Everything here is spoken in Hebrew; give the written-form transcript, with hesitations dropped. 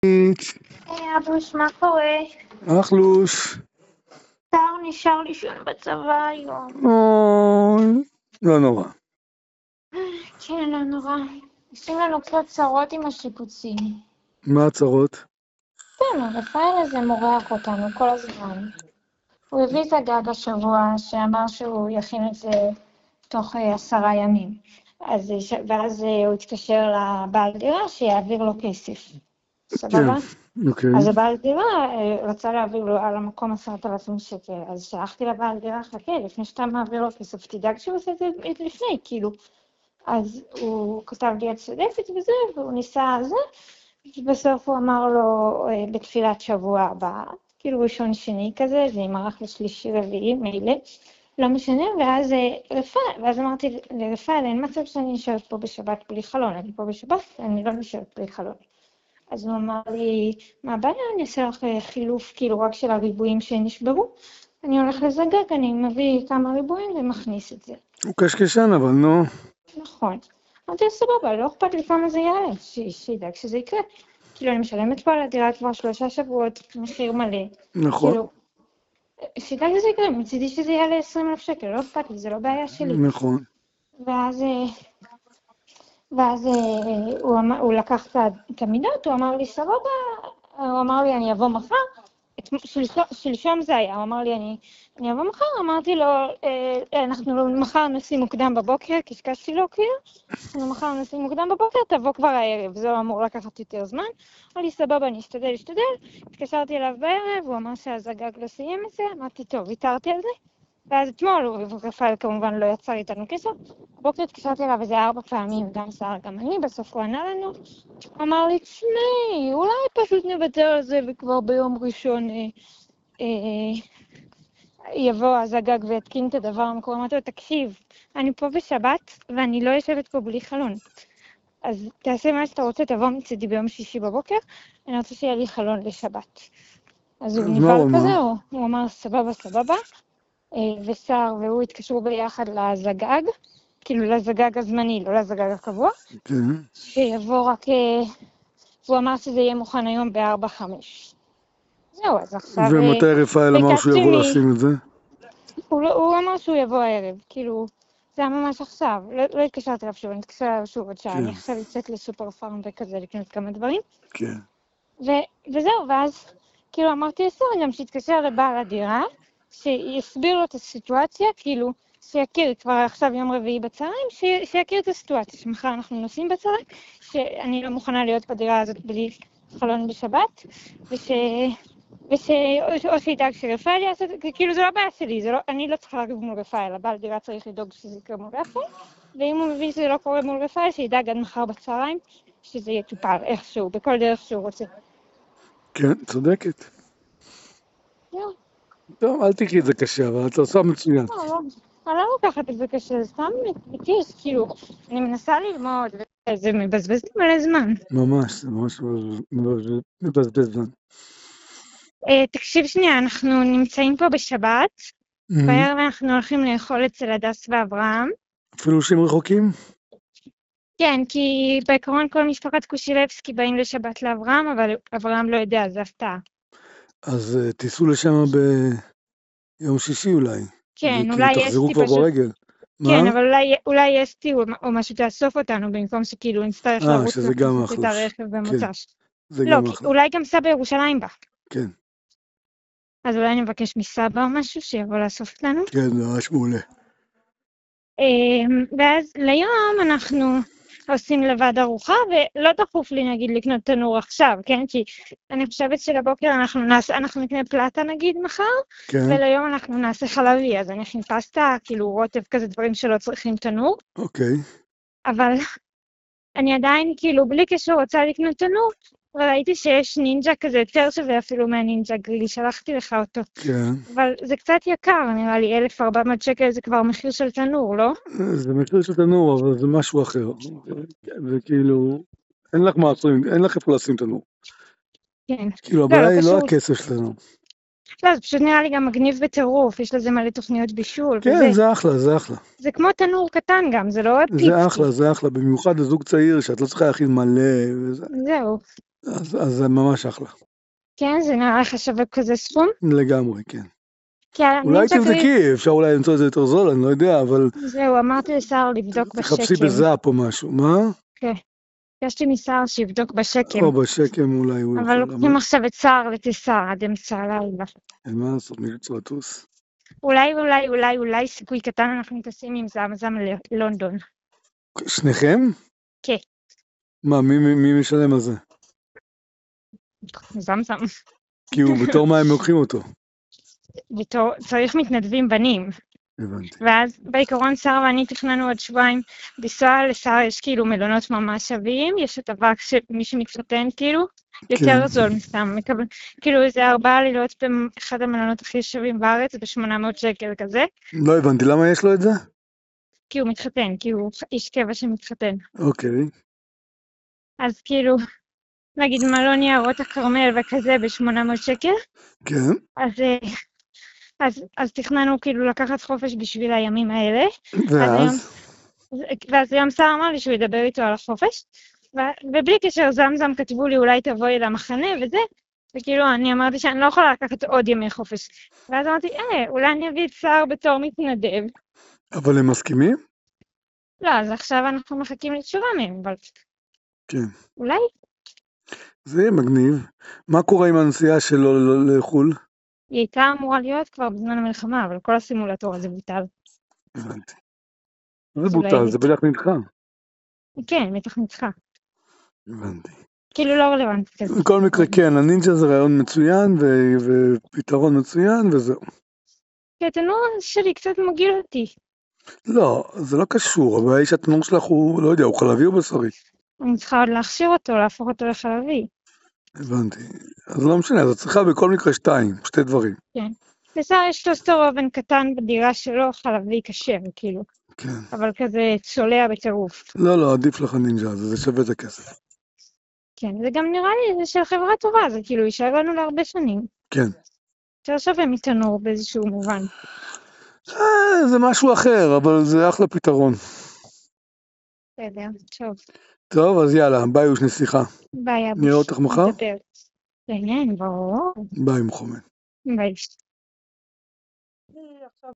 היי אבוש, מה קורה? אחלוש. טאו נשאר לישון בצבא היום. אוי, לא נורא. כן, לא נורא. עושים לנו קצת צרות עם השיפוצים. מה הצרות? כן, רפאל הזה מורח אותנו כל הזמן. הוא הביא את הגג השבוע שאמר שהוא יכין את זה תוך 10 ימים. ואז הוא התקשר לבעל דירה שיעביר לו כסף. סבבה? אוקיי. אז הבעל דירה רצה להעביר לו על המקום 10,000 שקל, אז שלחתי לבעל דירה, חכה, לפני שאתה מעביר לו כסף, תדאג שהוא עושה את זה לפני, כאילו. אז הוא כתב לי את צודקת וזה, והוא ניסה על זה, ובסוף הוא אמר לו בתפילת שבוע הבא, כאילו ראשון שני כזה, זה ימרח לשלישי רביעי, מילא, לא משנה, ואז אמרתי לרפאל, אין מצב שאני נשארת פה בשבת בלי חלון, אני פה בשבת, אני לא נשארת בלי חלון. אז הוא אמר לי, מה הבעיה? אני אעשה לך חילוף כאילו רק של הריבועים שנשברו. אני הולך לזגג, אני מביא כמה ריבועים ומכניס את זה. הוא קשקשן אבל נו. נכון. אמרתי, סבבה, לא אכפת לי כמה זה יעלה, שידאג שזה יקרה. כאילו, אני משלמת פה על הדירה כבר 3 שבועות, מחיר מלא. נכון. כאילו, שידאג שזה יקרה, מצידי שזה יעלה 20,000 שקל, לא אכפת לי, זה לא בעיה שלי. נכון. ואז הוא לקח את המידות, הוא אמר לי, סבבה, הוא אמר לי, אני אבוא מחר, שלשום זה היה, הוא אמר לי, אני אבוא מחר, אמרתי לו, אנחנו מחר נשים מוקדם בבוקר, קשקשתי לו כאילו, אנחנו מחר נשים מוקדם בבוקר, תבוא כבר הערב, זה אמור לקחת יותר זמן, אמר לי, סבבה, אני אשתדל, התקשרתי אליו בערב, הוא אמר שהזגג לא סיים את זה, אמרתי, טוב, ויתרתי על זה, ואז אתמול, רפאל כמובן לא יצר איתנו קשר, בבוקר התקשרתי אליו איזה 4 פעמים, גם שר, גם אני, בסוף הוא ענה לנו, הוא אמר לי, תשמעי, אולי פשוט נוותר על זה, וכבר ביום ראשון יבוא הזגג ויתקין את הדבר המקור. אמרתי לו, תקשיב, אני פה בשבת, ואני לא יושבת פה בלי חלון. אז תעשה מה שאתה רוצה, תבוא מצדי ביום שישי בבוקר, אני רוצה שיהיה לי חלון לשבת. אז הוא נבהל כזה, הוא אמר, סבבה, סבבה. ושר והוא התקשרו ביחד לזגג, כאילו לזגג הזמני, לא לזגג הקבוע, שיבוא רק, הוא אמר שזה יהיה מוכן היום ב4-5. זהו, אז עכשיו... ומתי רפאל אמר שהוא יבוא לשים את זה? הוא אמר שהוא יבוא הערב, כאילו, זה היה ממש עכשיו, לא התקשרתי אליו שוב, אני התקשרתי אליו שוב עוד שעה, אני עכשיו יצאת לסופר פארם וכזה לקנות כמה דברים. כן. וזהו, ואז כאילו אמרתי לשר גם שהתקשר לבעל הדירה, שיסביר לו את הסיטואציה, כאילו, שיכיר כבר עכשיו יום רביעי בצהריים, שיכיר את הסיטואציה, שמחר אנחנו נוסעים בצהריים, שאני לא מוכנה להיות בדירה הזאת בלי חלון בשבת, או שידאג שרפאל יעשה, כאילו זה לא בעיה שלי, אני לא צריכה לריב מול רפאל, הבעל דירה צריך לדאוג שזה יקרה מול רפאל, ואם הוא מבין שזה לא קורה מול רפאל, שידאג עד מחר בצהריים, שזה יטופל איכשהו, בכל דרך שהוא רוצה. כן, צודקת. טוב, אל תקחי את זה קשה, אבל אתה עושה מצוין. אני לא לוקחת את זה קשה, סתם מתיש, כאילו, אני מנסה ללמוד, וזה מבזבז לי מלא זמן. ממש, זה ממש מבזבז זמן. תקשיב שנייה, אנחנו נמצאים פה בשבת, בערב אנחנו הולכים לאכול אצל הדס ואברהם. אפילו שהם רחוקים? כן, כי בעקרון כל משפחת קושילבסקי באים לשבת לאברהם, אבל אברהם לא יודע, זה הפתעה. אז תיסעו לשם ביום שישי אולי. כן, אולי תחזרו אסתי כבר פשוט... ברגל. כן, אבל אולי אסתי או משהו תאסוף אותנו, במקום שכאילו נצטרך לרוץ לחפש את הרכב במוצ"ש. לא, אולי גם סבא ירושלים בא. כן. אז אולי נבקש מסבא או משהו שיבוא לאסוף אותנו. כן, זה ממש מעולה. ואז ליום אנחנו עושים לבד ארוחה, ולא דחוף לי נגיד לקנות תנור עכשיו, כן? כי אני חושבת שלבוקר אנחנו נקנה פלטה נגיד מחר, וליום אנחנו נעשה חלבי, אז אני אכין פסטה, כאילו רוטב כזה, דברים שלא צריכים תנור. אוקיי. אבל אני עדיין כאילו בלי קשר רוצה לקנות תנור, וראיתי שיש נינג'ה כזה יותר שווה אפילו מהנינג'ה גרילי, שלחתי לך אותו. כן. אבל זה קצת יקר, נראה לי 1,400 שקל זה כבר מחיר של תנור, לא? זה מחיר של תנור, אבל זה משהו אחר. וכאילו, אין לך איפה לשים תנור. כן. כאילו, הבעיה היא לא הכסף שלנו. לא, זה פשוט נראה לי גם מגניב בטירוף, יש לזה מלא תוכניות בישול. כן, זה אחלה, זה אחלה. זה כמו תנור קטן גם, זה לא פיצקי. זה אחלה, במיוחד לזוג צעיר שאת לא צריכה להכין מלא וזה. זהו. אז זה ממש אחלה. כן, זה נראה לך שווה כזה סכום? לגמרי, כן. כי אולי הנינג'ה קריב, תבדקי, אפשר אולי למצוא את זה יותר זול, אני לא יודע, אבל זהו, אמרתי לשר לבדוק תחפשי בשקם. בזאפ או משהו. מה? כן, ביקשתי משר שיבדוק בשקם, או בשקם אולי הוא אבל יכול, לוקחים אבל עכשיו את שר לטיסה עד אמצע הלילה. אין מה לעשות, מי רוצה לטוס? אולי סיכוי קטן אנחנו טסים עם זמזם ללונדון. שניכם? כן, מה, מי משלם על זה? זמזם. כי הוא בתור מה הם לוקחים אותו. צריך מתנדבים בנים. הבנתי. ואז בעיקרון שר ואני תכננו עוד שבועיים לנסוע לשר, יש כאילו מלונות ממש שווים, יש הטבה שמי שמתחתן כאילו, יותר זול מסתם, מקבל כאילו איזה 4 לילות באחד המלונות הכי שווים בארץ, ב800 שקל כזה, לא הבנתי, למה יש לו את זה? כי הוא מתחתן, כי הוא איש קבע שמתחתן. אוקיי. אז כאילו, נגיד מלון יערות הכרמל וכזה ב800 שקל, כן. אז תכננו כאילו לקחת חופש בשביל הימים האלה, ואז היום שר אמר לי שהוא ידבר איתו על החופש, ובלי קשר זמזם כתבו לי אולי תבואי למחנה וזה, וכאילו אני אמרתי שאני לא יכולה לקחת עוד ימי חופש, ואז אמרתי אולי אני אביא את שר בתור מתנדב. אבל הם מסכימים? לא, אז עכשיו אנחנו מחכים לתשובה מהם, אבל כן. אולי? זה יהיה מגניב. מה קורה עם הנסיעה שלו לחול? היא הייתה אמורה להיות כבר בזמן המלחמה, אבל כל הסימולטור הזה בוטל. הבנתי. זה בוטל, זה בטח נדחה. כן, בטח נדחה. הבנתי. כאילו לא רלוונטי כזה. בכל מקרה כן, הנינג'ה זה רעיון מצוין ופתרון מצוין וזהו. כי התנור שלי קצת מגעיל אותי. לא, זה לא קשור, אבל האיש התנור שלך הוא, לא יודע, הוא חלבי או בשרי? אני צריכה עוד להכשיר אותו, להפוך אותו לחלבי. הבנתי. אז לא משנה, אז את צריכה בכל מקרה 2, 2 דברים. כן. לשר יש טוסטר אובן קטן בדירה שלו, חלבי כשר, כאילו. כן. אבל כזה צולע בטירוף. לא, עדיף לך נינג'ה, זה שווה את הכסף. כן, זה גם נראה לי, זה של חברה טובה, זה כאילו יישאר לנו להרבה שנים. כן. יותר שווה מתנור באיזשהו מובן. זה משהו אחר, אבל זה אחלה פתרון. בסדר, טוב. טוב, אז יאללה, ביי ושנשיחה. ביי, אבוש. נראה אותך מחר? נדבר. כן, ברור. ביי מוחמד. ביי.